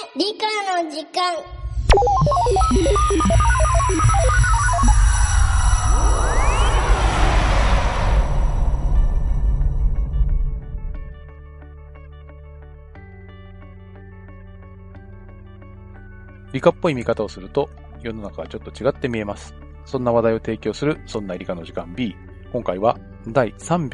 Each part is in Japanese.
理科の時間。 理科っぽい見方をすると世の中はちょっと違って見えます。そんな話題を提供するそんな理科の時間 B。今回は第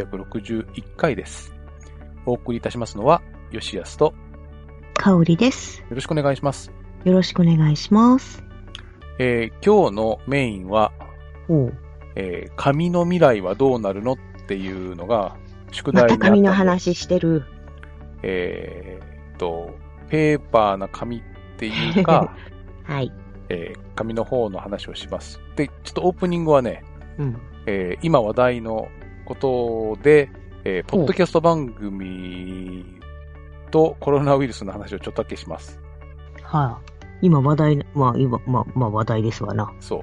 361回です。お送りいたしますのは吉安と香織です。 よろしくお願いします。 よろしくお願いします。 今日のメインは、紙の未来はどうなるのっていうのが宿題になった。 また紙の話してる。 ペーパーな紙っていうか、 はい。 紙の方の話をします。で、ちょっとオープニングはね、 うん今話題のことで、ポッドキャスト番組とコロナウイルスの話をちょっとだけします。 はい、今話題、今話題ですわな。 そう。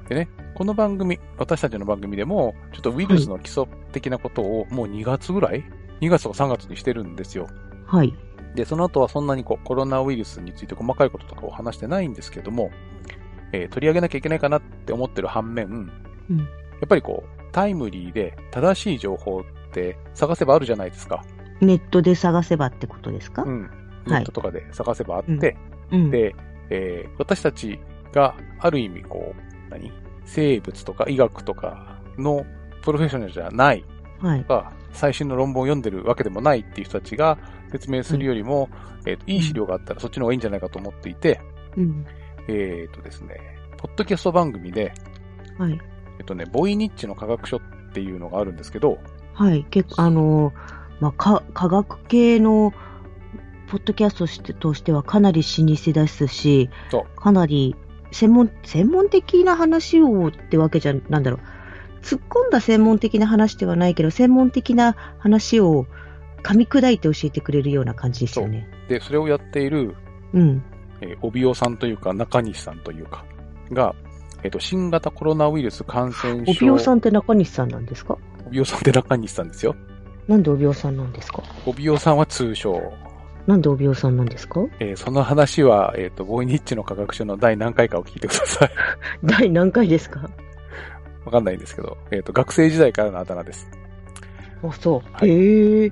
でね、この番組、私たちの番組でも、ちょっとウイルスの基礎的なことをもう2月ぐらい ?2 月とか3月にしてるんですよ。 はい。 で、その後はそんなにコロナウイルスについて細かいこととかを話してないんですけども、取り上げなきゃいけないかなって思ってる反面、やっぱりタイムリーで正しい情報って探せばあるじゃないですか。 ネットで探せばってことですか？ ネットとかで探せばあって、で、私たちがある意味生物とか医学とかのプロフェッショナルじゃないとか、最新の論文を読んでるわけでもないっていう人たちが説明するよりも、いい資料があったらそっちの方がいいんじゃないかと思っていて、ですね、ポッドキャスト番組で、ボイニッチの科学書っていうのがあるんですけど、 はい、結構科学系のポッドキャストとしてはかなり老舗ですし、かなり専門的な話をってわけじゃ、突っ込んだ専門的な話ではないけど、専門的な話を噛み砕いて教えてくれるような感じですよね。 で、それをやっている、帯尾さんというか中西さんというかが、新型コロナウイルス感染症。 帯尾さんって中西さんなんですか？ 帯尾さんって中西さんですよ。 なんで帯尾さんなんですか？ 帯尾さんは通称。 なんで帯尾さんなんですか？ その話は、ボイニッチの科学書の第何回かを聞いてください。 第何回ですか？ わかんないんですけど、学生時代からのあだ名です。 あ、そう。 はい、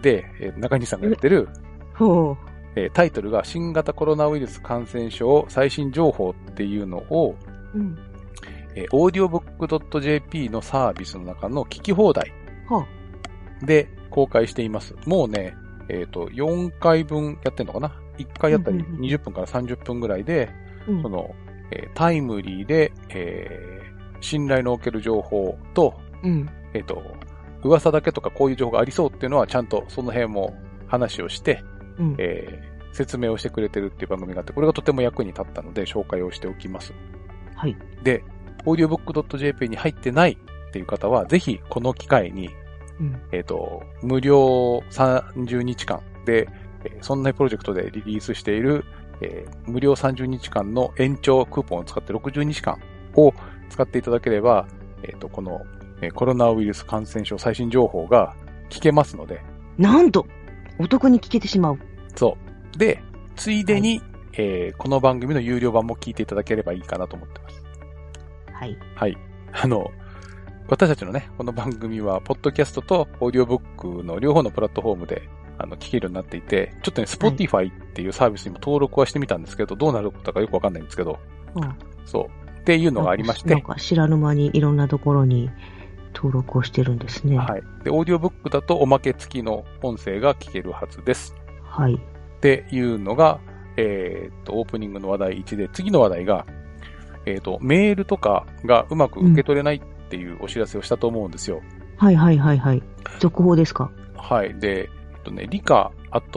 で、中西さんがやってる、タイトルが新型コロナウイルス感染症最新情報っていうのを、audiobook.jp のサービスの中の聞き放題で公開しています。もうね、4回分やってんのかな？ 1 回あたり20分から30分ぐらいで、タイムリーで、信頼のおける情報と、噂だけとかこういう情報がありそうっていうのはちゃんとその辺も話をして、説明をしてくれてるっていう番組があって、これがとても役に立ったので紹介をしておきます。 はい。 で、audiobook.jp に入ってないっていう方は、ぜひこの機会に、無料30日間で、そんなプロジェクトでリリースしている、無料30日間の延長クーポンを使って60日間を使っていただければ、この、コロナウイルス感染症最新情報が聞けますので。 なんとお得に聞けてしまう。 そう。で、ついでに、この番組の有料版も聞いていただければいいかなと思ってます。 はい。 はい。私たちのね、この番組は、ポッドキャストとオーディオブックの両方のプラットフォームで、聞けるようになっていて、ちょっとね、Spotify っていうサービスにも登録はしてみたんですけど、どうなることかよくわかんないんですけど、そう。っていうのがありまして。 なんか知らぬ間にいろんなところに登録をしてるんですね。 はい。で、オーディオブックだとおまけ付きの音声が聞けるはずです。 はい。 っていうのが、オープニングの話題1で、次の話題が、メールとかがうまく受け取れないっていうお知らせをしたと思うんですよ。 はい。続報ですか？ はい。で、理科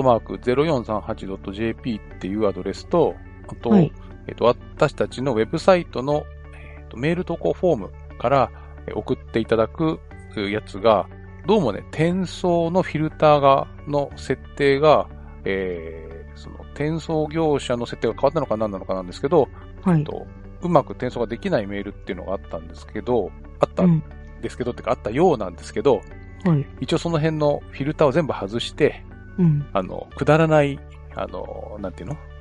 @0438.jp っていうアドレスと、あと、私たちのウェブサイトの、メール投稿フォームから送っていただくやつが、どうもね、転送のフィルターの設定が、その転送業者の設定が変わったのか何なのかなんですけど、うまく転送ができないメールっていうのがあったんですけど、あったようなんですけど、一応その辺のフィルターを全部外して、くだらない、なんていうの？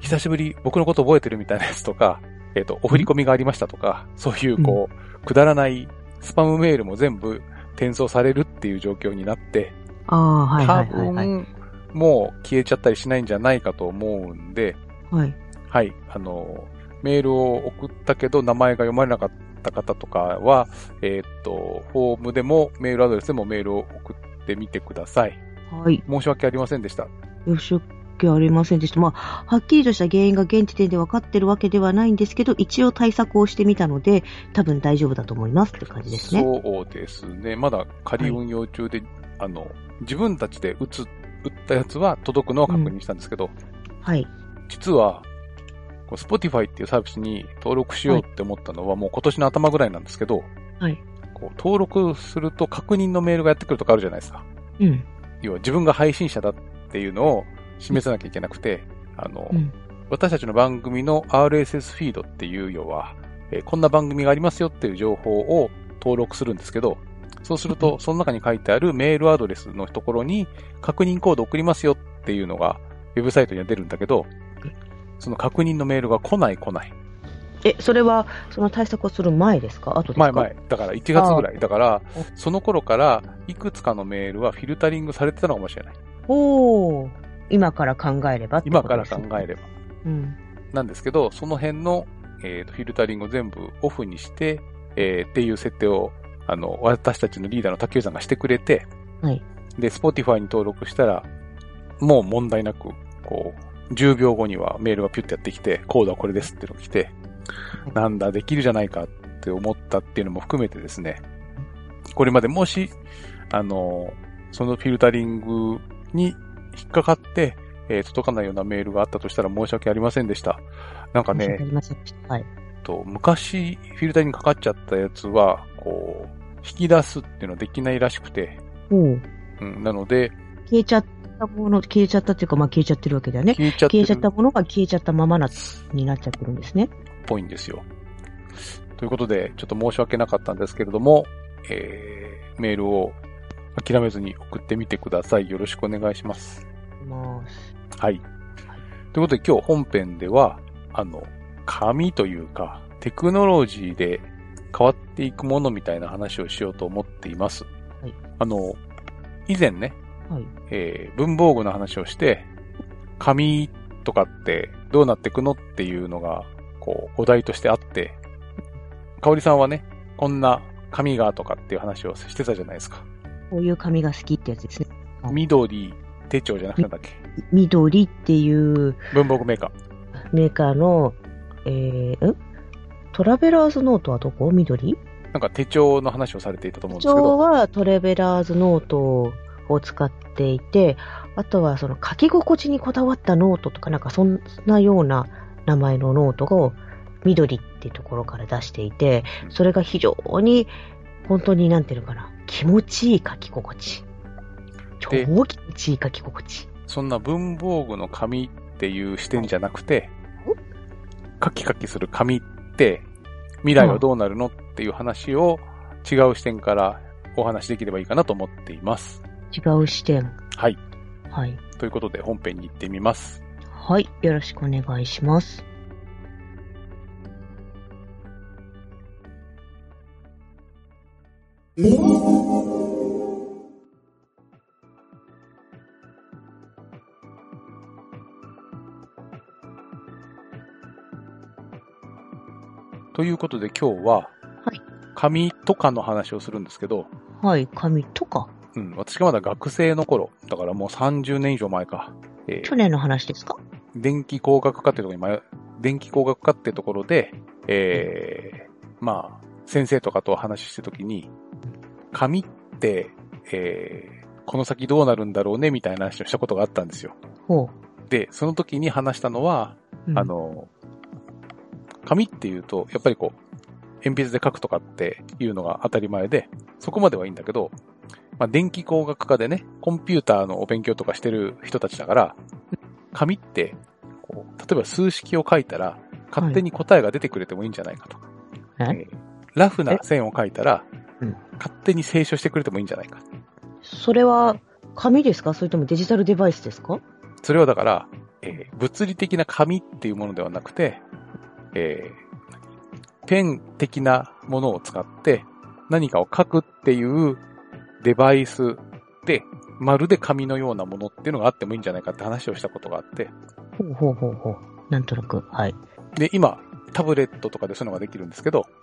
久しぶり、僕のこと覚えてるみたいなやつとか、お振り込みがありましたとか、そういうくだらないスパムメールも全部転送されるっていう状況になって、多分、もう消えちゃったりしないんじゃないかと思うんで、はい。はい。メールを送ったけど名前が読まれなかった方とかは、フォームでもメールアドレスでもメールを送ってみてください。はい。申し訳ありませんでした。 申し訳ありませんでした。まあ、はっきりとした原因が現時点で分かってるわけではないんですけど、一応対策をしてみたので、多分大丈夫だと思いますって感じですね。 そうですね。まだ仮運用中で、はい、自分たちで打ったやつは届くのは確認したんですけど、はい。実は、Spotify っていうサービスに登録しようって思ったのはもう今年の頭ぐらいなんですけど、はい。登録すると確認のメールがやってくるとかあるじゃないですか。うん。要は自分が配信者だっていうのを示さなきゃいけなくて、私たちの番組の RSS フィードっていう要は、こんな番組がありますよっていう情報を登録するんですけど、そうすると、その中に書いてあるメールアドレスのところに確認コード送りますよっていうのがウェブサイトには出るんだけど、その確認のメールが来ない。 それは、その対策をする前ですか？後ですか？ 前。だから1月ぐらい。だから、その頃からいくつかのメールはフィルタリングされてたのかもしれない。 今から考えればってことですね。 今から考えれば。うん。なんですけど、その辺の、フィルタリングを全部オフにして、っていう設定を、私たちのリーダーの竹内さんがしてくれて、はい。で、Spotify に登録したら、もう問題なく、10秒後にはメールがピュッてやってきて、コードはこれですっていうのが来て、なんだ、できるじゃないかって思ったっていうのも含めてですね、これまでもし、そのフィルタリングに引っかかって、届かないようなメールがあったとしたら申し訳ありませんでした。なんかね、はい。昔、フィルタリングかかっちゃったやつは、引き出すっていうのはできないらしくて、なので、 消えちゃったっていうか、まあ消えちゃってるわけだよね。消えちゃったものが消えちゃったままになっちゃってるんですね。 ぽいんですよ。ということで、ちょっと申し訳なかったんですけれども、メールを諦めずに送ってみてください。よろしくお願いします。はい。ということで今日本編では、紙というか、テクノロジーで変わっていくものみたいな話をしようと思っています。はい、以前ね、はい、文房具の話をして、紙とかってどうなっていくのっていうのが、お題としてあって、かおりさんはね、こんな紙がとかっていう話をしてたじゃないですか。 こういう紙が好きってやつですね。 緑手帳じゃなくてなんだっけ？ 緑っていう文房具メーカーの、トラベラーズノートはどこ？緑？ なんか手帳の話をされていたと思うんですけど。 手帳はトラベラーズノートを使っていて、あとはその書き心地にこだわったノートとかなんかそんなような名前のノートを緑っていうところから出していて、それが非常に本当になんていうのかな、気持ちいい書き心地。超気持ちいい書き心地。 そんな文房具の紙っていう視点じゃなくて、カキカキする紙って未来はどうなるのっていう話を違う視点からお話できればいいかなと思っています。 違う視点。 はい。はい。ということで本編に行ってみます。 はい。よろしくお願いします。 ということで今日は、はい、紙とかの話をするんですけど、 はい、紙とか。 うん、私がまだ学生の頃、だからもう30年以上前か。 去年の話ですか？ 電気工学科っていうところに、電気工学科っていうところで、まあ、先生とかとお話ししてるときに、紙って、この先どうなるんだろうねみたいな話をしたことがあったんですよ。ほう。で、その時に話したのは、紙っていうと、やっぱり鉛筆で書くとかっていうのが当たり前で、そこまではいいんだけど、まあ、電気工学科でね、コンピューターのお勉強とかしてる人たちだから、紙って、例えば数式を書いたら、勝手に答えが出てくれてもいいんじゃないかと。ラフな線を書いたら、勝手に清書してくれてもいいんじゃないか。 それは、紙ですか？それともデジタルデバイスですか？ それはだから、 物理的な紙っていうものではなくて、ペン的なものを使って何かを書くっていうデバイスで、まるで紙のようなものっていうのがあってもいいんじゃないかって話をしたことがあって。 ほう。なんとなく、はい。 で、今、タブレットとかでそういうのができるんですけど、はい。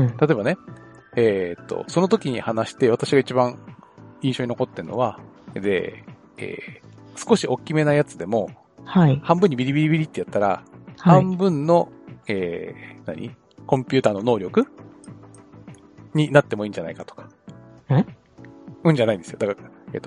例えばね、その時に話して私が一番印象に残ってるのは、で、少し大きめなやつでも、 はい。 半分にビリビリビリってやったら、はい、半分の、コンピューターの能力になってもいいんじゃないかとか。うんじゃないんですよ。だから、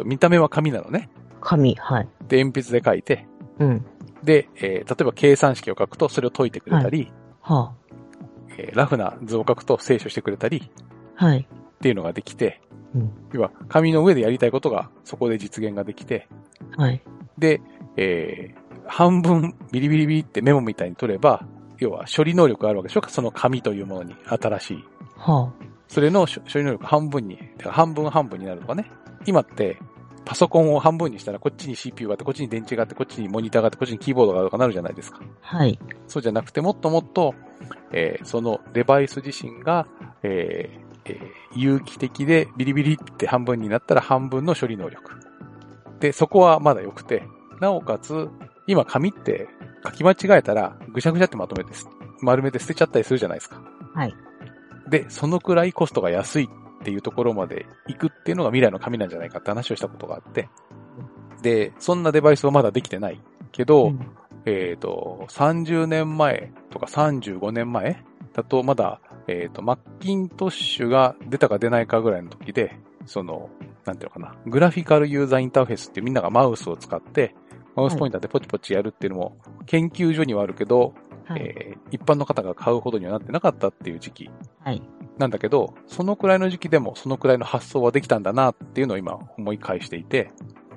見た目は紙なのね。 紙、はい。 で、鉛筆で書いて、 うん。 で、例えば計算式を書くとそれを解いてくれたり、 はあ、 ラフな図を書くと清書してくれたり、 はい。 っていうのができて、 うん、 要は紙の上でやりたいことがそこで実現ができて、 はい。 で、半分ビリビリビリってメモみたいに取れば、要は処理能力があるわけでしょ、その紙というものに新しい。 はあ、 それの処理能力半分に、だから半分半分になるとかね。今ってパソコンを半分にしたらこっちに CPU があって、こっちに電池があって、こっちにモニターがあって、こっちにキーボードがあるとかなるじゃないですか。 はい。 そうじゃなくてもっともっと、そのデバイス自身が、有機的でビリビリって半分になったら半分の処理能力。で、そこはまだ良くて、なおかつ、今紙って書き間違えたらぐしゃぐしゃってまとめて、丸めて捨てちゃったりするじゃないですか。 はい。 で、そのくらいコストが安いっていうところまで行くっていうのが未来の紙なんじゃないかって話をしたことがあって、で、そんなデバイスはまだできてないけど、30年前とか35年前だとまだ、マッキントッシュが出たか出ないかぐらいの時で、なんていうのかな、グラフィカルユーザーインターフェースってみんながマウスを使って、マウスポインターでポチポチやるっていうのも、研究所にはあるけど、はい、一般の方が買うほどにはなってなかったっていう時期。なんだけど、そのくらいの時期でもそのくらいの発想はできたんだなっていうのを今思い返していて。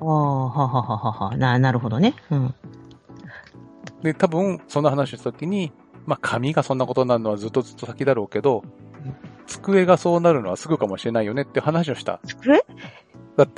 なるほどね。うん。 で、多分、その話をしたときに、まあ、紙がそんなことになるのはずっと先だろうけど、机がそうなるのはすぐかもしれないよねって話をした。 机？ だって、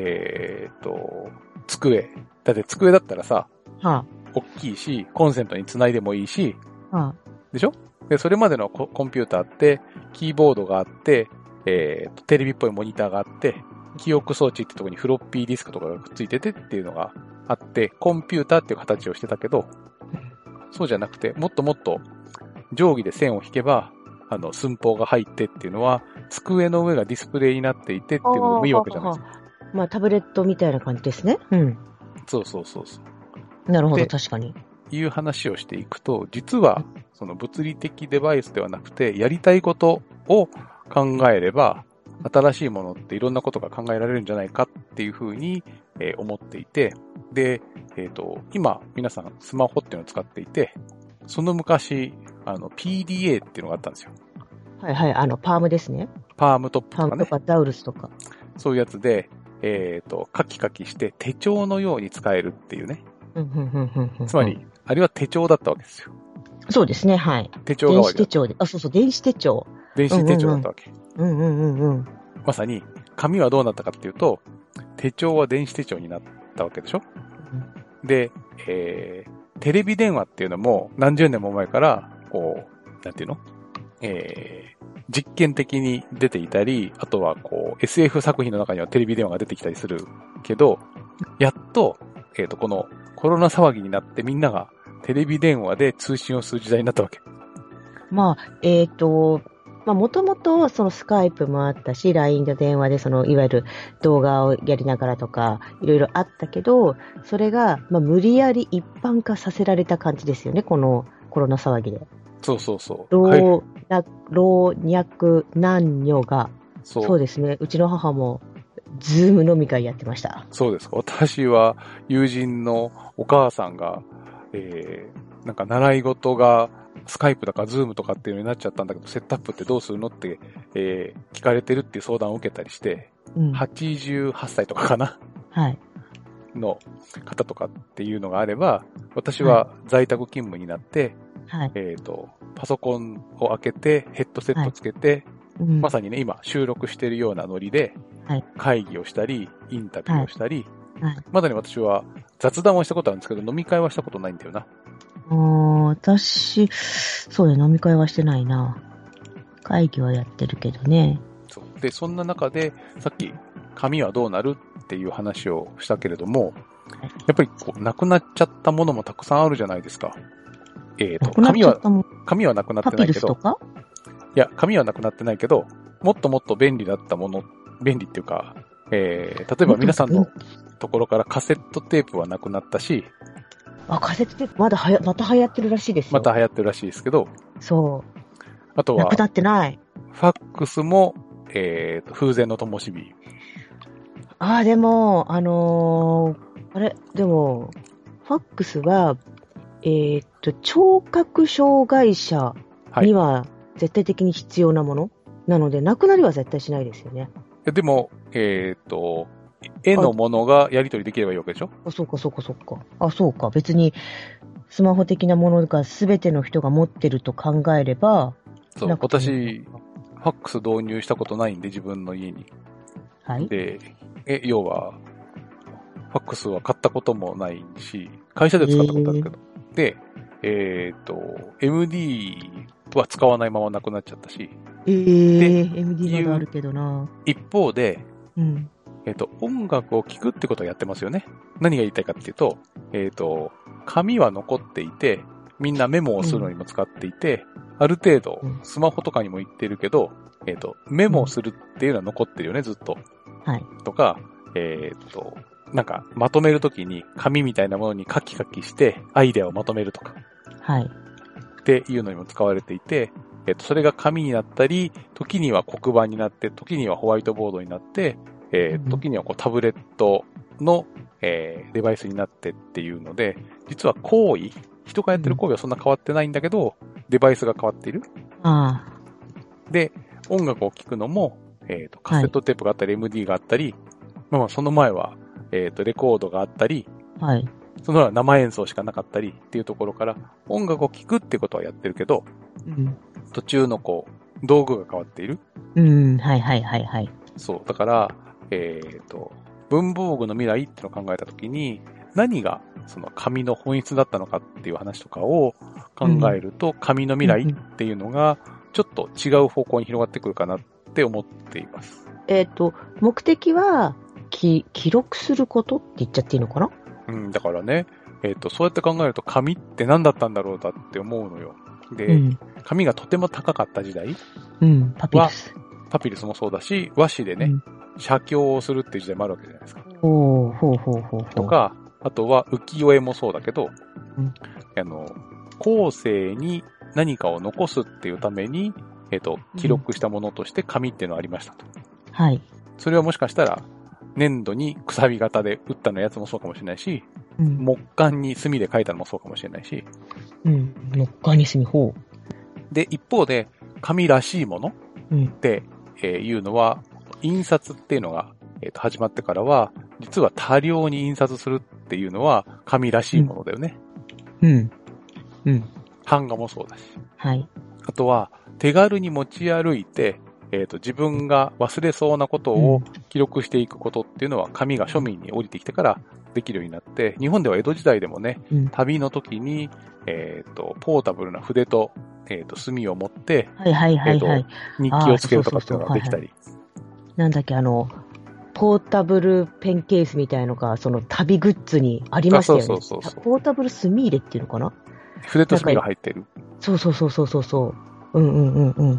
机。だって机だったらさ、大きいし、コンセントにつないでもいいし、でしょ？で、それまでのコンピューターって、キーボードがあって、テレビっぽいモニターがあって、記憶装置ってところにフロッピーディスクとかがくっついててっていうのがあって、コンピューターっていう形をしてたけど、そうじゃなくて、もっともっと定規で線を引けば、寸法が入ってっていうのは、机の上がディスプレイになっていてっていうのでもいいわけじゃないですか。 まあ、タブレットみたいな感じですね。うん。 そう。 なるほど、確かに。 いう話をしていくと、実は、その物理的デバイスではなくて、やりたいことを考えれば、新しいものっていろんなことが考えられるんじゃないかっていうふうに、思っていて、で、今、皆さんスマホっていうのを使っていて、その昔、PDA っていうのがあったんですよ。 はいはい、パームですね。 パームトップとかね。 パームとかダウルスとか。 そういうやつで、カキカキして手帳のように使えるっていうね。つまり、あれは手帳だったわけですよ。 そうですね、はい。 手帳代わり。 電子手帳で。そう、電子手帳。 電子手帳だったわけ。まさに、紙はどうなったかっていうと、手帳は電子手帳になったわけでしょ、で、テレビ電話っていうのも何十年も前から、こう、なんていうの実験的に出ていたり、あとはこう、SF 作品の中にはテレビ電話が出てきたりするけど、やっと、このコロナ騒ぎになってみんながテレビ電話で通信をする時代になったわけ。 まあ、もともと、そのスカイプもあったし、LINE で電話で、いわゆる動画をやりながらとか、いろいろあったけど、それが、まあ、無理やり一般化させられた感じですよね、このコロナ騒ぎで。 そう。 老若男女が、そうですね、うちの母も、ズーム飲み会やってました。 そうですか。私は、友人のお母さんが、なんか習い事が、スカイプだかズームとかっていうのになっちゃったんだけど、セットアップってどうするのって、聞かれてるっていう相談を受けたりして、88歳とかかな、 はい、 の方とかっていうのがあれば、私は在宅勤務になって、はい、パソコンを開けて、ヘッドセットつけて、まさにね、今収録しているようなノリで、会議をしたり、インタビューをしたり、まだに私は雑談はしたことあるんですけど、飲み会はしたことないんだよな。 私、そうね、飲み会はしてないな。会議はやってるけどね。 そう。で、そんな中で、さっき、紙はどうなるっていう話をしたけれども、やっぱりこう、なくなっちゃったものもたくさんあるじゃないですか。紙はなくなってないけど。パピルスとか？いや、紙はなくなってないけど、もっともっと便利だったもの、便利っていうか、例えば皆さんのところからカセットテープはなくなったし、 カセットテープまた流行ってるらしいですよ。 また流行ってるらしいですけど、 そう。 あとは、 なくなってない。 ファックスも、風前の灯火。 でも、でも、ファックスは、聴覚障害者には絶対的に必要なもの、なので、なくなりは絶対しないですよね。 でも、絵のものがやり取りできればいいわけでしょ？ そうか。そうか。別に、スマホ的なものが全ての人が持ってると考えれば、 そう、私、ファックス導入したことないんで、自分の家に。 はい。 で、要は、ファックスは買ったこともないし、会社で使ったことあるけど。で、MD は使わないままなくなっちゃったし。 MD まだあるけどな。 一方で、音楽を聴くってことをやってますよね。何が言いたいかっていうと、紙は残っていて、みんなメモをするのにも使っていて、ある程度、スマホとかにも言ってるけど、メモをするっていうのは残ってるよね、ずっと。 はい。 とか、なんか、まとめるときに紙みたいなものにカキカキして、アイデアをまとめるとか。 はい。 っていうのにも使われていて、それが紙になったり、時には黒板になって、時にはホワイトボードになって、時にはこうタブレットの、デバイスになってっていうので、実は行為、人がやってる行為はそんな変わってないんだけど、デバイスが変わっている。で、音楽を聴くのも、カセットテープがあったり、MD があったり、その前は、レコードがあったり、その前は生演奏しかなかったりっていうところから、音楽を聴くってことはやってるけど、途中のこう、道具が変わっている。そう。だから、文房具の未来っていうのを考えたときに、何がその紙の本質だったのかっていう話とかを考えると、紙の未来っていうのが、ちょっと違う方向に広がってくるかなって思っています。 目的は、記録することって言っちゃっていいのかな？ だからね、そうやって考えると紙って何だったんだろうだって思うのよ。で、紙がとても高かった時代パピルス。 パピルスもそうだし、和紙でね、写経をするっていう時代もあるわけじゃないですか。とか、あとは浮世絵もそうだけど、後世に何かを残すっていうために、記録したものとして紙っていうのがありましたと。 はい。 それはもしかしたら、粘土にくさび型で打ったのやつもそうかもしれないし、木簡に墨で書いたのもそうかもしれないし。 木簡に墨、 で、一方で、紙らしいものっていうのは、印刷っていうのが、始まってからは、実は多量に印刷するっていうのは、紙らしいものだよね。版画もそうだし。 はい。 あとは、手軽に持ち歩いて、自分が忘れそうなことを記録していくことっていうのは、紙が庶民に降りてきてからできるようになって、日本では江戸時代でもね、旅の時に、ポータブルな筆と、墨を持って、日記をつけるとかっていうのができたり。 なんだっけ、ポータブルペンケースみたいのが、その旅グッズにありましたよね。そう。ポータブル墨入れっていうのかな？ 筆と墨が入ってる。 そう。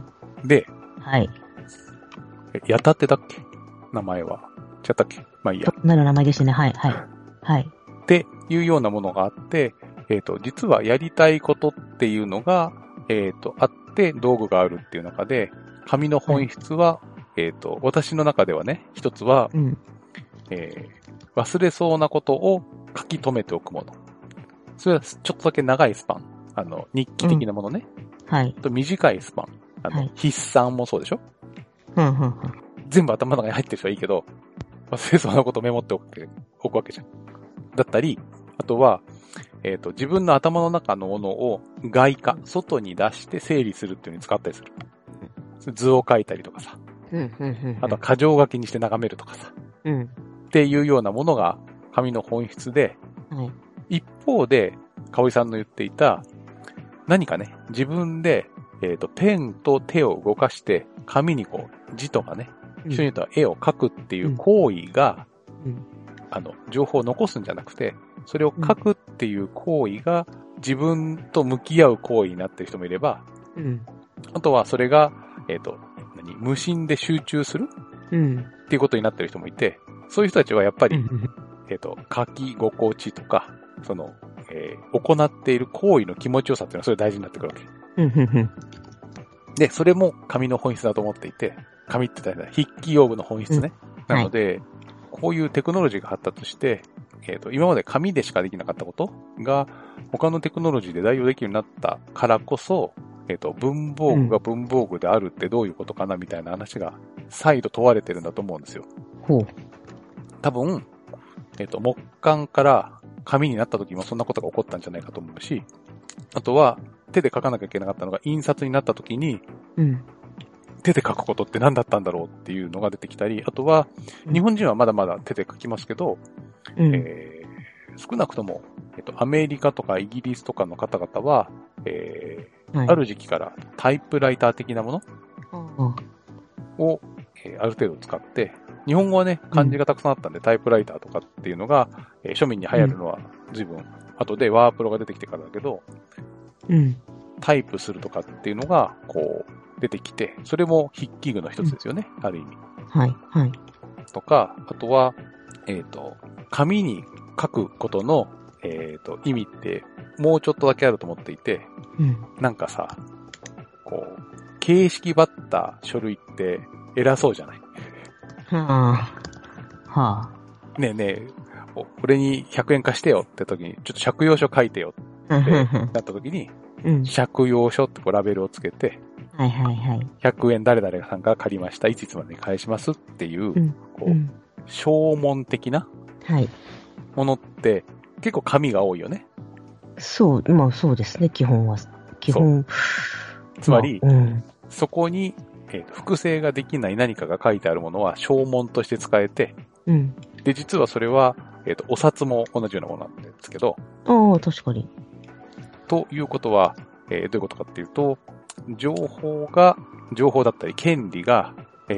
で、 はい。 やたってだっけ？名前は。ちゃったっけ？まあいいや。 なる名前ですね。はい。 っていうようなものがあって、実はやりたいことっていうのが、あって道具があるっていう中で、紙の本質は、私の中ではね、一つは、忘れそうなことを書き留めておくもの。それはちょっとだけ長いスパン。日記的なものね。と短いスパン。筆算もそうでしょ？全部頭の中に入ってる人はいいけど、忘れそうなことをメモっておくわけじゃん。だったり、あとは、自分の頭の中のものを外化、外に出して整理するっていうのに使ったりする。図を描いたりとかさ。あとは箇条書きにして眺めるとかさ。っていうようなものが紙の本質で、 はい。 一方で、かおりさんの言っていた、何かね、自分で、ペンと手を動かして、紙にこう、字とかね、一緒に言うと絵を描くっていう行為が、情報を残すんじゃなくて、それを書くっていう行為が自分と向き合う行為になってる人もいれば、あとはそれが、無心で集中するっていうことになってる人もいて、そういう人たちはやっぱり、書き心地とか、行っている行為の気持ちよさっていうのはそれ大事になってくるわけ。で、それも紙の本質だと思っていて、紙って言ったら筆記用具の本質ね。なので、こういうテクノロジーが発達して、今まで紙でしかできなかったことが、他のテクノロジーで代用できるようになったからこそ、文房具が文房具であるってどういうことかなみたいな話が再度問われてるんだと思うんですよ。多分、木簡から紙になった時もそんなことが起こったんじゃないかと思うし、あとは手で書かなきゃいけなかったのが印刷になった時に、手で書くことって何だったんだろうっていうのが出てきたり、あとは日本人はまだまだ手で書きますけど、少なくとも、アメリカとかイギリスとかの方々は、ある時期からタイプライター的なものを、ある程度使って、日本語はね、漢字がたくさんあったんで、タイプライターとかっていうのが、庶民に流行るのは随分後でワープロが出てきてからだけど、タイプするとかっていうのが、こう、出てきて、それも筆記具の一つですよね、ある意味。とか、あとは、紙に書くことの、意味って、もうちょっとだけあると思っていて、なんかさ、こう、形式ばった書類って偉そうじゃない？ねえねえ、俺に100円貸してよって時に、ちょっと借用書書いてよってなった時に、借用書ってこうラベルをつけて、100円誰々さんから借りました、いついつまでに返しますっていう、こう、証文的なものって結構紙が多いよね。 そう、まあそうですね、基本は。基本。 つまり、そこに、複製ができない何かが書いてあるものは証文として使えて、で、実はそれは、お札も同じようなものなんですけど。 確かに。 ということは、どういうことかっていうと、情報だったり権利が、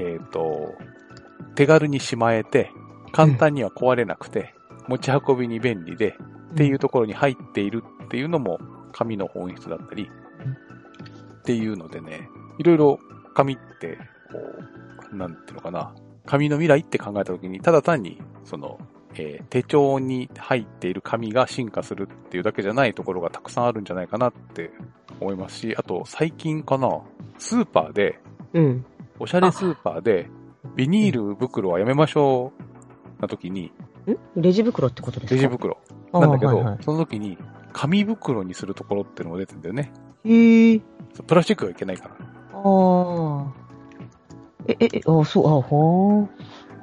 手軽にしまえて、簡単には壊れなくて、持ち運びに便利で、っていうところに入っているっていうのも紙の本質だったり、っていうのでね、いろいろ紙って、こう、なんていうのかな、紙の未来って考えたときに、ただ単に、手帳に入っている紙が進化するっていうだけじゃないところがたくさんあるんじゃないかなって思いますし、あと最近かな、スーパーで、おしゃれスーパーで、ビニール袋はやめましょうな時に、 レジ袋ってことですか？ レジ袋。なんだけど、その時に紙袋にするところっていうのが出てるんだよね。プラスチックがいけないから。 そう、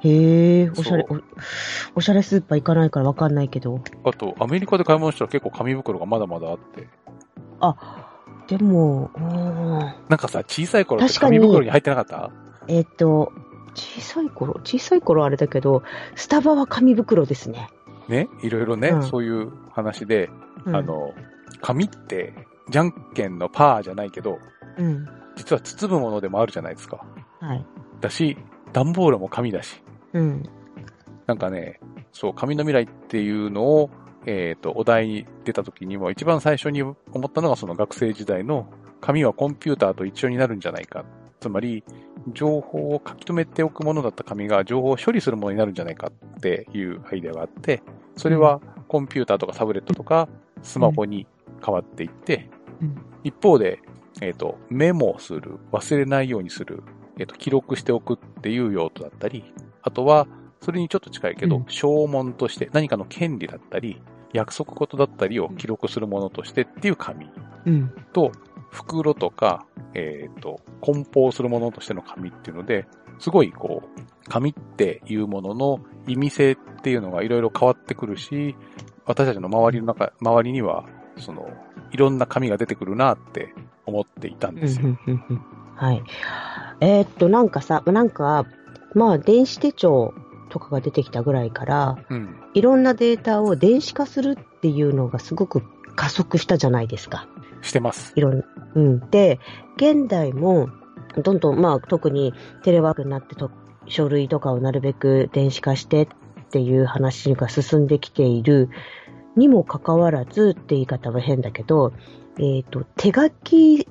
おしゃれスーパー行かないからわかんないけど。 あと、アメリカで買い物したら結構紙袋がまだまだあって。 でも、 なんかさ、小さい頃って紙袋に入ってなかった？ 小さい頃あれだけど、スタバは紙袋ですね。 ね、いろいろね、そういう話で、紙って、じゃんけんのパーじゃないけど、実は包むものでもあるじゃないですか。だし、段ボールも紙だし。なんかね、そう、紙の未来っていうのを、お題に出た時にも一番最初に思ったのがその学生時代の紙はコンピューターと一緒になるんじゃないか。つまり、情報を書き留めておくものだった紙が情報を処理するものになるんじゃないかっていうアイデアがあって、それはコンピューターとかタブレットとかスマホに変わっていって、一方で、メモする、忘れないようにする、記録しておくっていう用途だったり、あとは、それにちょっと近いけど、証文として何かの権利だったり、約束事だったりを記録するものとしてっていう紙と、袋とか、梱包するものとしての紙っていうので、すごいこう、紙っていうものの意味性っていうのがいろいろ変わってくるし、私たちの周りには、いろんな紙が出てくるなって思っていたんですよ。 はい。まあ、電子手帳とかが出てきたぐらいから、いろんなデータを電子化するっていうのがすごく加速したじゃないですか。 してます。 で、現代も、どんどん、特にテレワークになって書類とかをなるべく電子化してっていう話が進んできているにもかかわらずって言い方は変だけど、手書き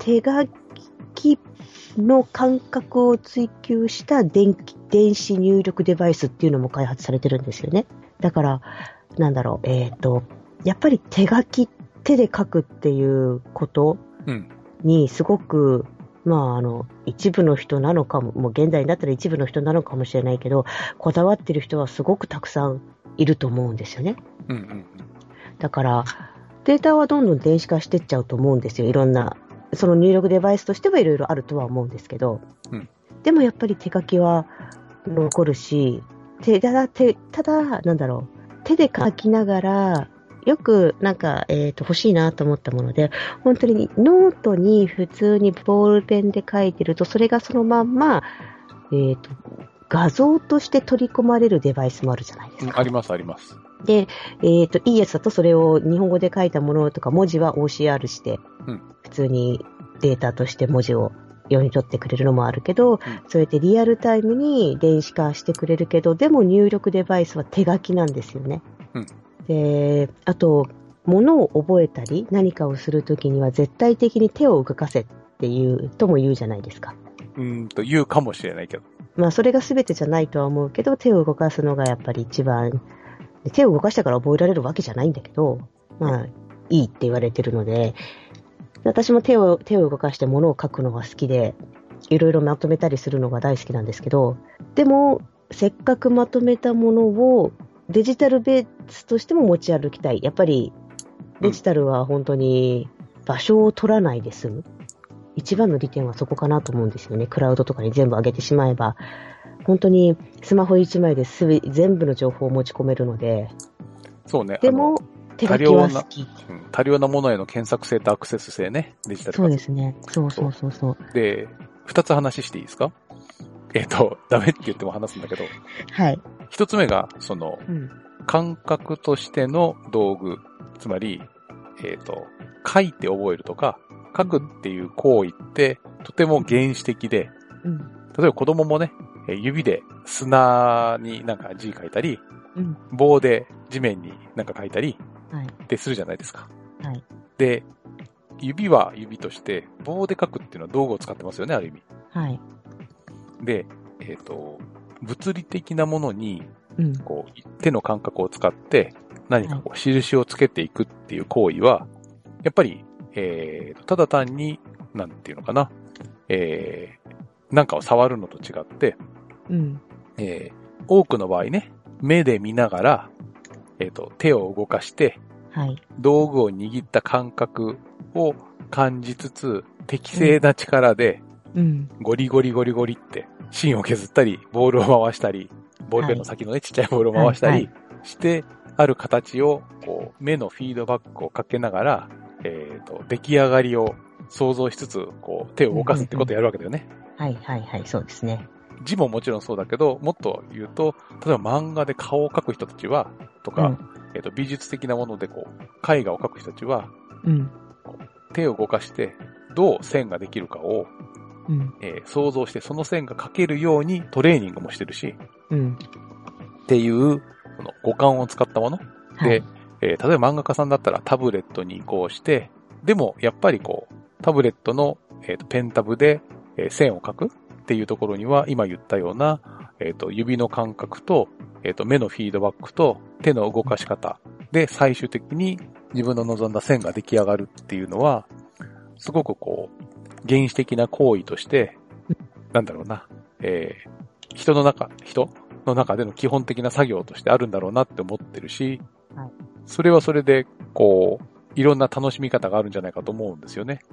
の感覚を追求した電子入力デバイスっていうのも開発されてるんですよね。だから、やっぱり手で書くっていうことにすごく、一部の人なのかも、もう現代になったら一部の人なのかもしれないけど、こだわってる人はすごくたくさんいると思うんですよね。だから、データはどんどん電子化していっちゃうと思うんですよ。いろんな、その入力デバイスとしてはいろいろあるとは思うんですけど、でもやっぱり手書きは残るし、ただ、手で書きながら、よく欲しいなと思ったもので、本当にノートに普通にボールペンで書いてると、それがそのまんま、画像として取り込まれるデバイスもあるじゃないですか。 あります、あります。 で、いいやつだとそれを日本語で書いたものとか文字は OCR して、普通にデータとして文字を読み取ってくれるのもあるけど、そうやってリアルタイムに電子化してくれるけど、でも入力デバイスは手書きなんですよね。で、あと、物を覚えたり何かをするときには絶対的に手を動かせっていうとも言うじゃないですか。 言うかもしれないけど。 それが全てじゃないとは思うけど、手を動かすのがやっぱり一番、手を動かしたから覚えられるわけじゃないんだけど、いいって言われてるので、私も手を動かして物を書くのが好きで、いろいろまとめたりするのが大好きなんですけど、でも、せっかくまとめたものをデジタルベースとしても持ち歩きたい。やっぱりデジタルは本当に場所を取らないで済む。一番の利点はそこかなと思うんですよね。クラウドとかに全部上げてしまえば、本当にスマホ1枚で全部の情報を持ち込めるので。 そうね。 でも、手書きは好き。 多量なものへの検索性とアクセス性ね。デジタル化。 そうですね。そう。 で、2つ話していいですか？ダメって言っても話すんだけど。 はい。 1つ目が、感覚としての道具。つまり、書いて覚えるとか、書くっていう行為って、とても原始的で、例えば子供もね、指で砂に字書いたり、棒で地面に書いたり、ってするじゃないですか。で、指は指として、棒で書くっていうのは道具を使ってますよね、ある意味。で、物理的なものに、手の感覚を使って何か印をつけていくっていう行為は、やっぱり、ただ単に、なんていうのかな、なんかを触るのと違って、多くの場合ね、目で見ながら、手を動かして、道具を握った感覚を感じつつ、適正な力で、ゴリゴリゴリゴリって芯を削ったり、ボールを回したり、ボールペンの先のね、ちっちゃいボールを回したりして、ある形を、目のフィードバックをかけながら、出来上がりを想像しつつ、手を動かすってことをやるわけだよね。 そうですね。 字ももちろんそうだけど、もっと言うと、例えば漫画で顔を描く人たちは、とか、美術的なもので絵画を描く人たちは、手を動かして、どう線ができるかを、想像して、その線が描けるようにトレーニングもしてるし、っていう、その五感を使ったもの。で、例えば漫画家さんだったらタブレットに移行して、でもやっぱりタブレットの、ペンタブで、線を描くっていうところには、今言ったような、指の感覚と、目のフィードバックと手の動かし方で最終的に自分の望んだ線が出来上がるっていうのは、すごく原始的な行為として、人の中での基本的な作業としてあるんだろうなって思ってるし、それはそれで、いろんな楽しみ方があるんじゃないかと思うんですよね。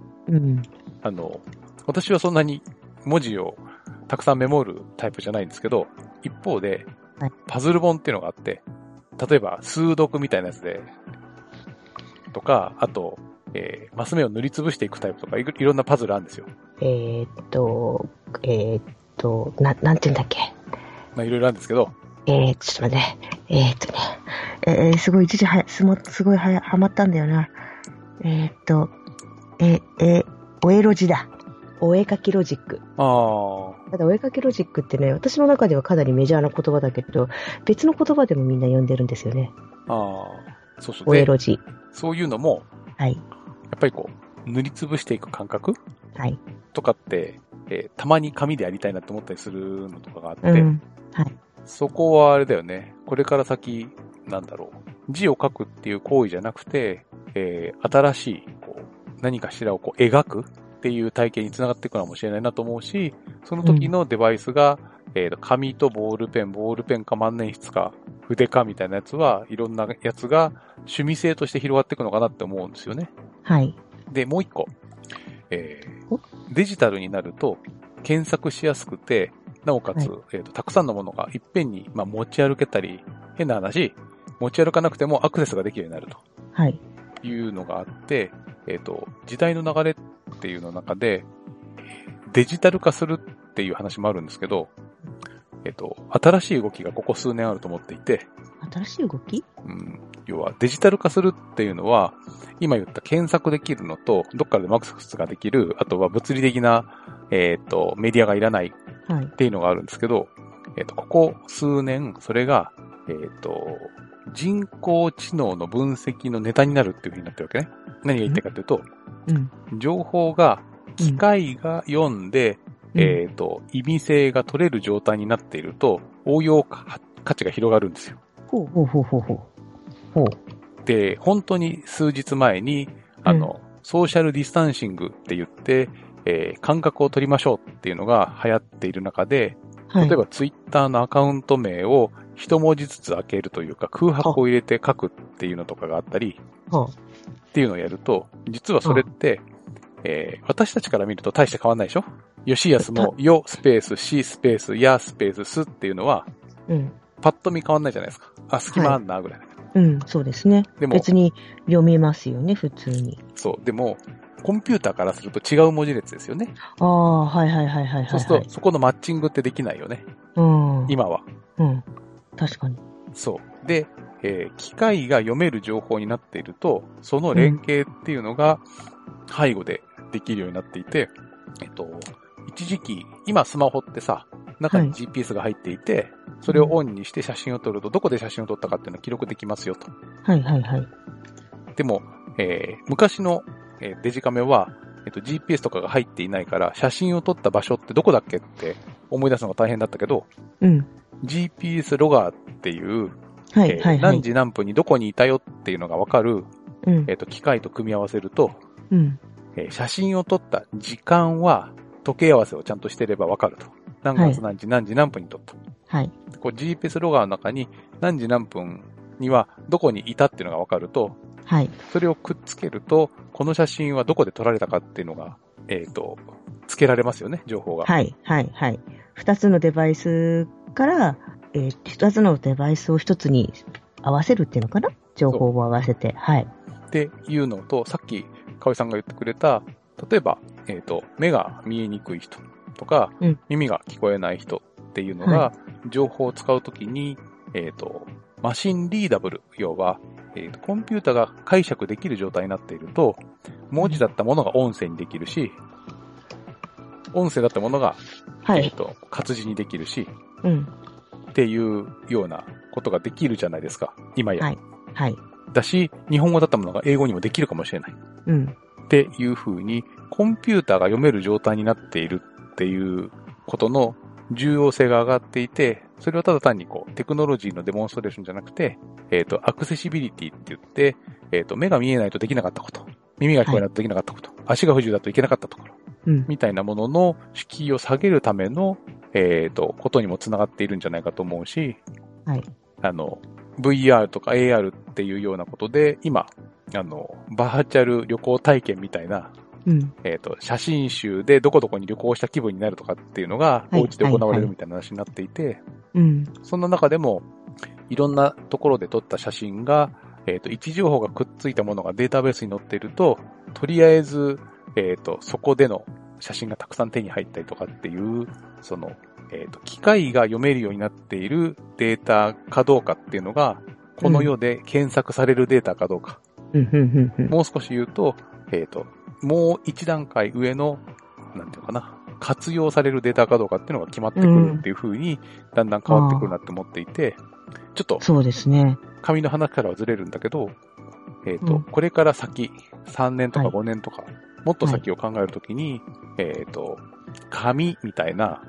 私はそんなに文字をたくさんメモるタイプじゃないんですけど、一方で、パズル本っていうのがあって、例えば数読みたいなやつで、とか、あと、マス目を塗りつぶしていくタイプとか、いろんなパズルあるんですよ。 なんて言うんだっけ。 いろいろあるんですけど、 ちょっと待って。すごい一時すごいハマったんだよな。お絵ロジだ。お絵かきロジック。ただ、お絵かきロジックってね、私の中ではかなりメジャーな言葉だけど、別の言葉でもみんな呼んでるんですよね。 そうそう。 お絵ロジ。 そういうのも、 はい。 やっぱりこう、塗りつぶしていく感覚はい。 とかって、たまに紙でやりたいなって思ったりするのとかがあって、 うん。はい。 そこはあれだよね。これから先、字を書くっていう行為じゃなくて、新しい、こう、何かしらをこう描くっていう体験につながっていくのかもしれないなと思うし、その時のデバイスが、紙とボールペンか万年筆か筆かみたいなやつはいろんなやつが趣味性として広がっていくのかなって思うんですよね。 はい。 で、もう一個。デジタルになると検索しやすくて、なおかつ、たくさんのものがいっぺんに、持ち歩けたり、変な話、持ち歩かなくてもアクセスができるようになると。 はい。 いうのがあって、時代の流れっていうの中で、デジタル化するっていう話もあるんですけど、新しい動きがここ数年あると思っていて、 新しい動き？ 要はデジタル化するっていうのは、今言った検索できるのと、どっからでもアクセスができる、あとは物理的な、メディアがいらないっていうのがあるんですけど、ここ数年、それが、人工知能の分析のネタになるっていう風になってるわけね。何が言いたいかというと、情報が機械が読んで、意味性が取れる状態になっていると、応用価値が広がるんですよ。で、本当に数日前に、ソーシャルディスタンシングって言って、間隔を取りましょうっていうのが流行っている中で、例えばツイッターのアカウント名を一文字ずつ開けるというか、空白を入れて書くっていうのとかがあったり、っていうのをやると、実はそれって、私たちから見ると大して変わんないでしょ？吉安も、よ、スペース、し、スペース、や、スペース、すっていうのは、パッと見変わんないじゃないですか。隙間あんな、ぐらいだけど。そうですね。でも、別に読めますよね、普通に。 そう。でも、コンピューターからすると違う文字列ですよね。 はいはいはいはい。 そうすると、そこのマッチングってできないよね。今は。 確かに。 そう。で、機械が読める情報になっていると、その連携っていうのが背後でできるようになっていて、一時期、今スマホってさ、中に GPS が入っていて、それをオンにして写真を撮ると、どこで写真を撮ったかっていうのを記録できますよと。 はいはいはい。 でも、昔のデジカメは、GPS とかが入っていないから、写真を撮った場所ってどこだっけって思い出すのが大変だったけど、GPS ロガーっていう、何時何分にどこにいたよっていうのがわかる、機械と組み合わせると、写真を撮った時間は時計合わせをちゃんとしてればわかると。何月何時何時何分に撮った。こう GPS ロガーの中に何時何分にはどこにいたっていうのがわかると、それをくっつけると、この写真はどこで撮られたかっていうのが、つけられますよね、情報が。 二つのデバイスから、二つのデバイスを一つに合わせるっていうのかな？情報を合わせて。 っていうのと、さっき、かおりさんが言ってくれた、例えば、目が見えにくい人とか、耳が聞こえない人っていうのが、情報を使うときに、マシンリーダブル、要は、コンピュータが解釈できる状態になっていると、文字だったものが音声にできるし、音声だったものが、活字にできるし、っていうようなことができるじゃないですか、今や。だし、日本語だったものが英語にもできるかもしれない。っていう風に、コンピューターが読める状態になっているっていうことの重要性が上がっていて、それはただ単にテクノロジーのデモンストレーションじゃなくて、アクセシビリティって言って、目が見えないとできなかったこと、耳が聞こえないとできなかったこと、足が不自由だといけなかったところ、みたいなものの敷居を下げるための、ことにもつながっているんじゃないかと思うし、VR とか AR っていうようなことで、今、バーチャル旅行体験みたいな、写真集でどこどこに旅行した気分になるとかっていうのが、お家で行われるみたいな話になっていて、そんな中でも、いろんなところで撮った写真が、位置情報がくっついたものがデータベースに載っていると、とりあえず、そこでの写真がたくさん手に入ったりとかっていう、 機械が読めるようになっているデータかどうかっていうのが、この世で検索されるデータかどうか。もう少し言うと、もう一段階上の、なんていうのかな、活用されるデータかどうかっていうのが決まってくるっていう風に、だんだん変わってくるなって思っていて、ちょっと、 そうですね。 紙の話からはずれるんだけど、これから先、3年とか5年とか、もっと先を考えるときに、紙みたいな、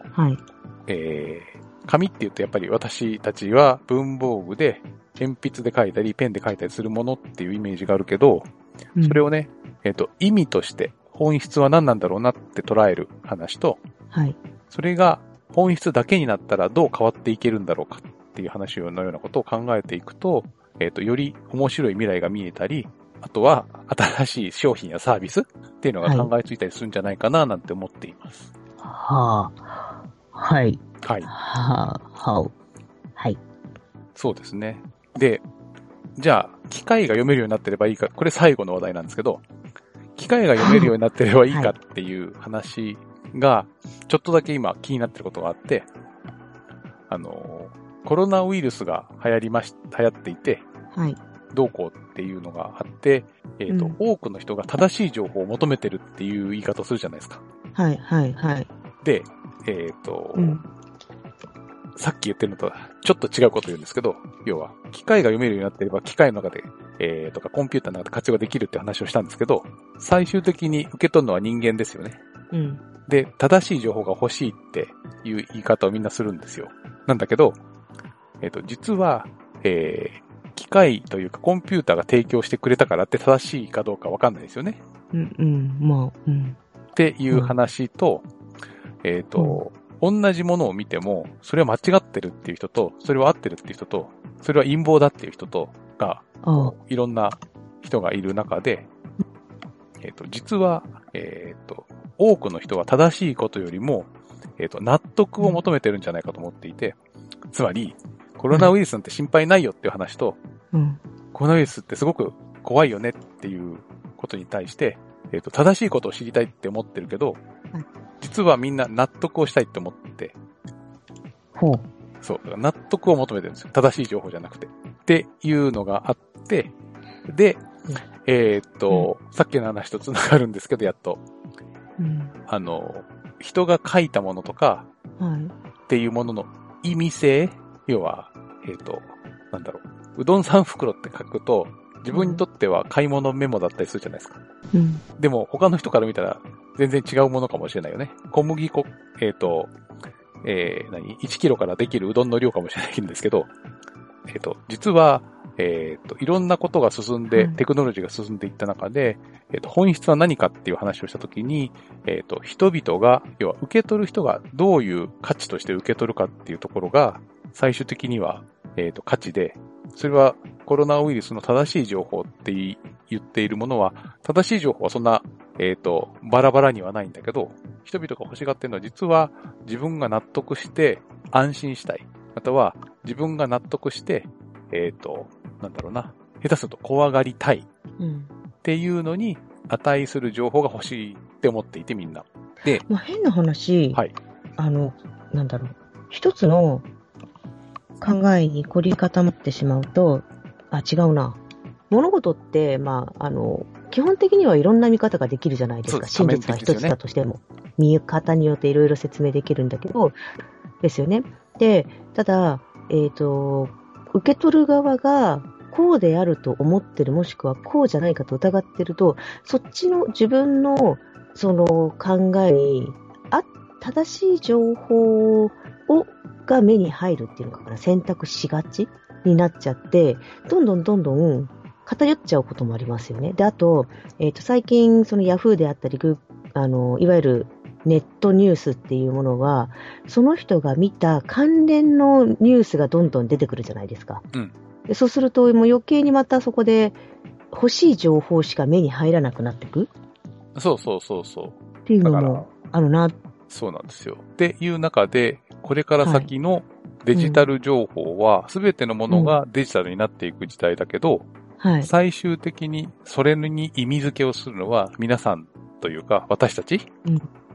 紙って言うとやっぱり私たちは文房具で鉛筆で書いたりペンで書いたりするものっていうイメージがあるけど、それをね、意味として本質は何なんだろうなって捉える話と、それが本質だけになったらどう変わっていけるんだろうかっていう話のようなことを考えていくと、より面白い未来が見えたり、あとは新しい商品やサービスっていうのが考えついたりするんじゃないかななんて思っています。 はい。 そうですね。で、じゃあ、機械が読めるようになってればいいか、これ最後の話題なんですけど、機械が読めるようになってればいいかっていう話が、ちょっとだけ今気になってることがあって、コロナウイルスが流行っていて、どうこうっていうのがあって、多くの人が正しい情報を求めてるっていう言い方をするじゃないですか。で、さっき言ってるのとちょっと違うこと言うんですけど、要は、機械が読めるようになっていれば、機械の中で、とかコンピューターの中で活用ができるって話をしたんですけど、最終的に受け取るのは人間ですよね。で、正しい情報が欲しいっていう言い方をみんなするんですよ。なんだけど、実は、機械というかコンピューターが提供してくれたからって正しいかどうかわかんないですよね。っていう話と、同じものを見ても、それは間違ってるっていう人と、それは合ってるっていう人と、それは陰謀だっていう人とが、いろんな人がいる中で、実は、多くの人は正しいことよりも、納得を求めてるんじゃないかと思っていて、つまり、コロナウイルスなんて心配ないよっていう話と、コロナウイルスってすごく怖いよねっていうことに対して、正しいことを知りたいって思ってるけど、実はみんな納得をしたいって思って、そう、納得を求めてるんですよ。正しい情報じゃなくて。っていうのがあって、で、さっきの話とつながるんですけど、やっと。人が書いたものとか、っていうものの意味性、要は、うどん3袋って書くと、自分にとっては買い物メモだったりするじゃないですか。でも、他の人から見たら、全然違うものかもしれないよね。小麦粉、1キロからできるうどんの量かもしれないんですけど、実は、いろんなことが進んで、テクノロジーが進んでいった中で、本質は何かっていう話をしたときに、人々が、要は受け取る人がどういう価値として受け取るかっていうところが、最終的には、価値で、それはコロナウイルスの正しい情報って言っているものは、正しい情報はそんな、バラバラにはないんだけど、人々が欲しがっているのは実は自分が納得して安心したい。または自分が納得して、下手すると怖がりたい。っていうのに値する情報が欲しいって思っていてみんな。で、 変な話、一つの考えに凝り固まってしまうと、違うな。物事って、基本的にはいろんな見方ができるじゃないですか。真実は一つだとしても。見方によっていろいろ説明できるんだけど、ですよね。で、ただ、受け取る側がこうであると思ってる、もしくはこうじゃないかと疑ってると、そっちの自分のその考えに正しい情報が目に入るっていうのから選択しがちになっちゃって、どんどん偏っちゃうこともありますよね。で、あと、最近、そのヤフーであったり、いわゆるネットニュースっていうものは、その人が見た関連のニュースがどんどん出てくるじゃないですか。でそうすると、もう余計にまたそこで欲しい情報しか目に入らなくなってく。 そう。 っていうのもあるな。 そうなんですよ。っていう中で、これから先のデジタル情報は、すべてのものがデジタルになっていく時代だけど、最終的にそれに意味付けをするのは皆さんというか私たち、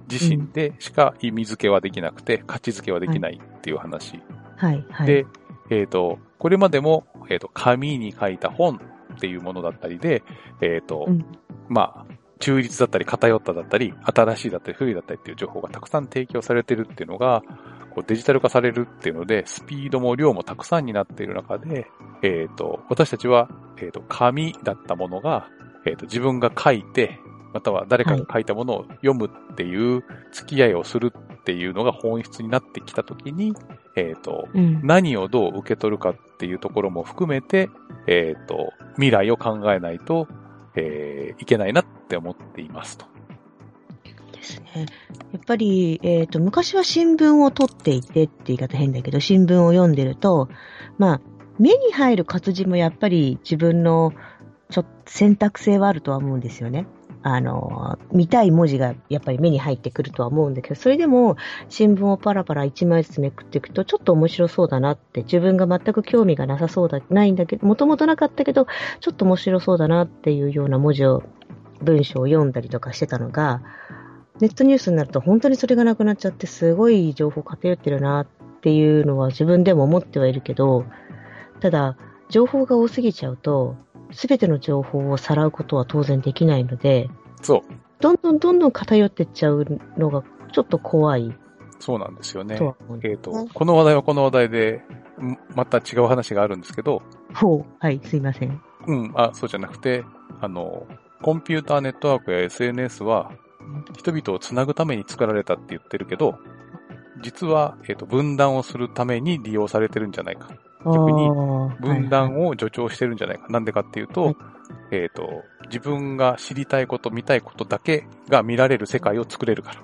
自身でしか意味付けはできなくて、価値付けはできないっていう話。 はい。はい。 で、これまでも、紙に書いた本っていうものだったりで、まあ、中立だったり偏っただったり、新しいだったり古いだったりっていう情報がたくさん提供されてるっていうのが、こうデジタル化されるっていうので、スピードも量もたくさんになっている中で、私たちは、紙だったものが、自分が書いて、または誰かが書いたものを読むっていう付き合いをするっていうのが本質になってきたときに、何をどう受け取るかっていうところも含めて、未来を考えないと、いけないなって思っていますと。 ですね。やっぱり、昔は新聞を取っていてって言い方変だけど、新聞を読んでると、まあ、目に入る活字もやっぱり自分の選択性はあるとは思うんですよね。見たい文字がやっぱり目に入ってくるとは思うんだけど、それでも新聞をパラパラ一枚ずつめくっていくとちょっと面白そうだなって、自分が全く興味がなさそうだ、ないんだけど、もともとなかったけど、ちょっと面白そうだなっていうような文章を読んだりとかしてたのが、ネットニュースになると本当にそれがなくなっちゃって、すごい情報偏ってるなっていうのは自分でも思ってはいるけど、ただ情報が多すぎちゃうと、すべての情報をさらうことは当然できないので、 そう。 どんどん偏ってっちゃうのがちょっと怖い。 そうなんですよね。この話題はこの話題で、また違う話があるんですけど。 はい、すいません。 そうじゃなくて、コンピューターネットワークや SNS は、人々をつなぐために作られたって言ってるけど、実は、分断をするために利用されてるんじゃないか。逆に分断を助長してるんじゃないか。なんでかっていうと、自分が知りたいこと、見たいことだけが見られる世界を作れるから。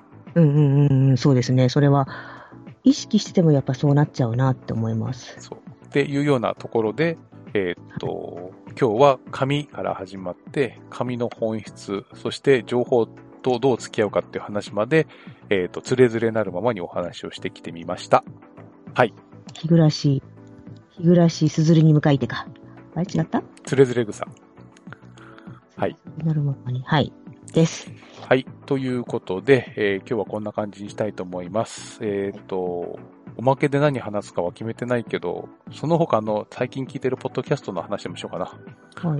そうですね。それは意識しててもやっぱそうなっちゃうなって思います。 そう。っていうようなところで、今日は紙から始まって、紙の本質、そして情報とどう付き合うかっていう話まで、つれづれなるままにお話をしてきてみました。はい。 日暮すずりに向かいてか。あれ違った？ つれづれ草。はい。 なるままに。はい。です。 はい。ということで、今日はこんな感じにしたいと思います。おまけで何話すかは決めてないけど、その他の最近聞いてるポッドキャストの話でもしようかな。 はい。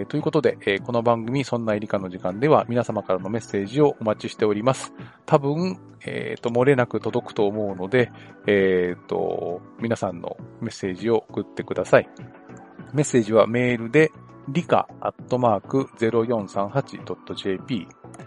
ということで、この番組、そんなエリカの時間では皆様からのメッセージをお待ちしております。多分、漏れなく届くと思うので、皆さんのメッセージを送ってください。メッセージはメールで、rika@0438.jp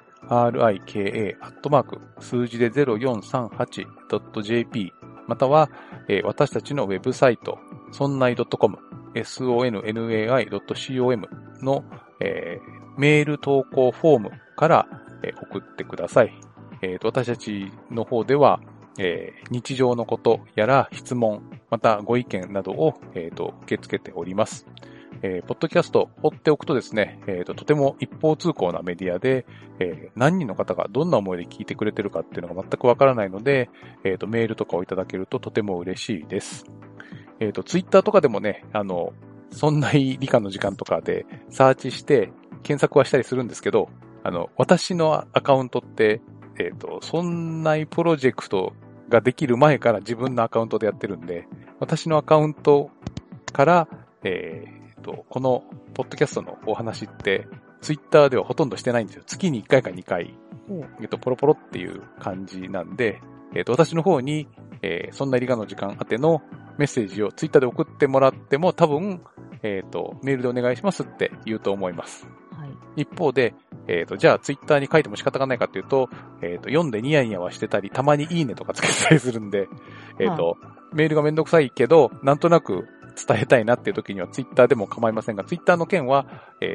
rika@ 数字で 0438.jp または、私たちのウェブサイト、sonnai.com sonnai.com の、メール投稿フォームから、送ってください。私たちの方では、日常のことやら質問、またご意見などを、受け付けております。ポッドキャスト放っておくとですね、とても一方通行なメディアで、何人の方がどんな思いで聞いてくれてるかっていうのが全くわからないので、メールとかをいただけるととても嬉しいです。ツイッターとかでもね、そんな理科の時間とかでサーチして検索はしたりするんですけど、私のアカウントって、そんなプロジェクトができる前から自分のアカウントでやってるんで、私のアカウントから、このポッドキャストのお話って、ツイッターではほとんどしてないんですよ。月に1回か2回、ポロポロっていう感じなんで、私の方に、そんな理科の時間宛てのメッセージをツイッターで送ってもらっても、多分、メールでお願いしますって言うと思います。 はい、 一方で、じゃあツイッターに書いても仕方がないかっていうと、読んでニヤニヤはしてたり、たまにいいねとかつけてたりするんで、メールがめんどくさいけど、なんとなく伝えたいなっていう時にはツイッターでも構いませんが、ツイッターの件は、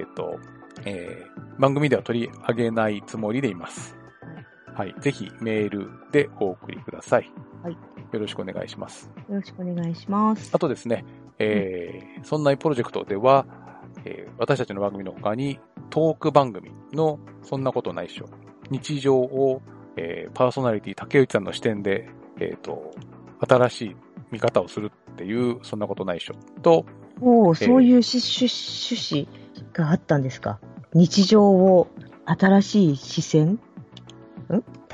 番組では取り上げないつもりでいます。はい。ぜひメールでお送りください。 はい。 よろしくお願いします。 よろしくお願いします。 あとですね、そんなプロジェクトでは、私たちの番組の他にトーク番組のそんなことないっしょ。日常を、パーソナリティ竹内さんの視点で、新しい見方をするっていう、そんなことないっしょ。と、 そういう趣旨があったんですか。日常を新しい視線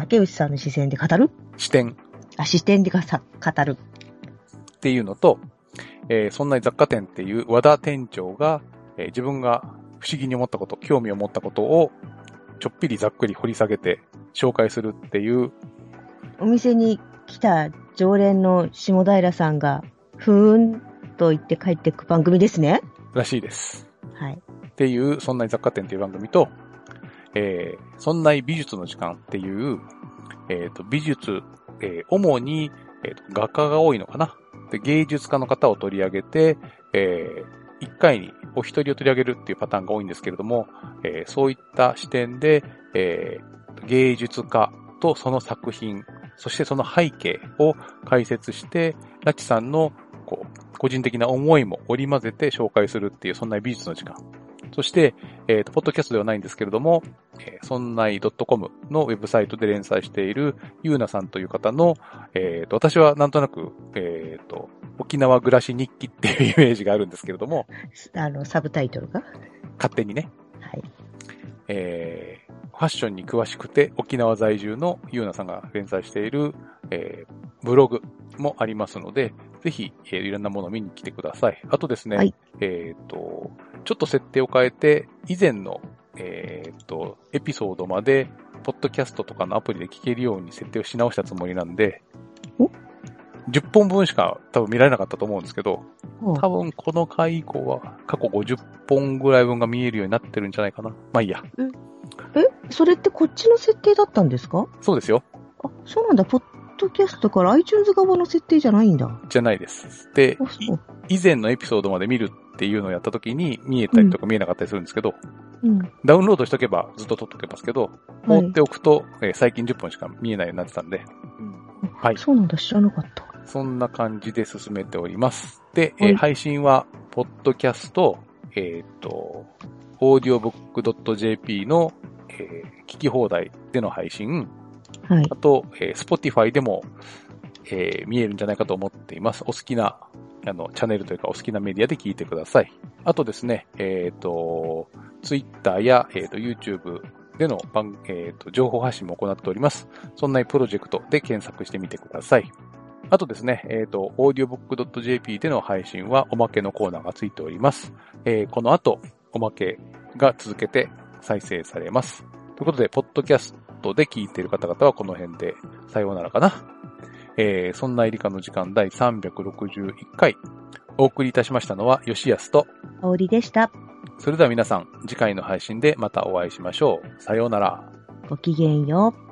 竹内さんの視線で語る？ 視点で語る。 っていうのと、そんな雑貨店っていう和田店長が、自分が不思議に思ったこと、興味を持ったことをちょっぴりざっくり掘り下げて紹介するっていう。 お店に来た常連の下平さんがふーんと言って帰っていく番組ですね。 らしいです。 はい。 っていうそんな雑貨店っていう番組と、そんな美術の時間っていう、美術、主に、画家が多いのかな。で、芸術家の方を取り上げて、一回にお一人を取り上げるっていうパターンが多いんですけれども、そういった視点で、芸術家とその作品、そしてその背景を解説して、ラチさんの個人的な思いも織り交ぜて紹介するっていう、そんな美術の時間。そして、ポッドキャストではないんですけれども、そんない .com のウェブサイトで連載しているゆうなさんという方の、私はなんとなく、沖縄暮らし日記っていうイメージがあるんですけれども、 サブタイトルが勝手にね。 はい。 ファッションに詳しくて沖縄在住のゆうなさんが連載している、ブログもありますので、ぜひ、いろんなものを見に来てください。あとですね、はい、ちょっと設定を変えて、以前の、エピソードまで、ポッドキャストとかのアプリで聞けるように設定をし直したつもりなんで、10本分しか多分見られなかったと思うんですけど、多分この回以降は過去50本ぐらい分が見えるようになってるんじゃないかな。まあいいや。 それってこっちの設定だったんですか？ そうですよ。 あ、そうなんだ。ポッドキャストから iTunes 側の設定じゃないんだ。 じゃないです。で、以前のエピソードまで見るっていうのをやったときに見えたりとか見えなかったりするんですけど、ダウンロードしとけばずっと撮っとけますけど、放っておくと、最近10本しか見えないようになってたんで。 はい。そうなんだ。知らなかった。 そんな感じで進めております。で、配信は、ポッドキャスト、audiobook.jp の、聞き放題での配信、はい、あと、Spotify でも、見えるんじゃないかと思っています。お好きな、チャンネルというかお好きなメディアで聞いてください。あとですね、Twitter や、YouTube での情報発信も行っております。そんなプロジェクトで検索してみてください。あとですね、audiobook.jp での配信はおまけのコーナーがついております。この後、おまけが続けて再生されます。ということで、ポッドキャストで聞いている方々はこの辺でさようならかな。そんな理科の時間第361回。お送りいたしましたのは、吉安と、 香織でした。 それでは皆さん、次回の配信でまたお会いしましょう。さようなら。 ごきげんよう。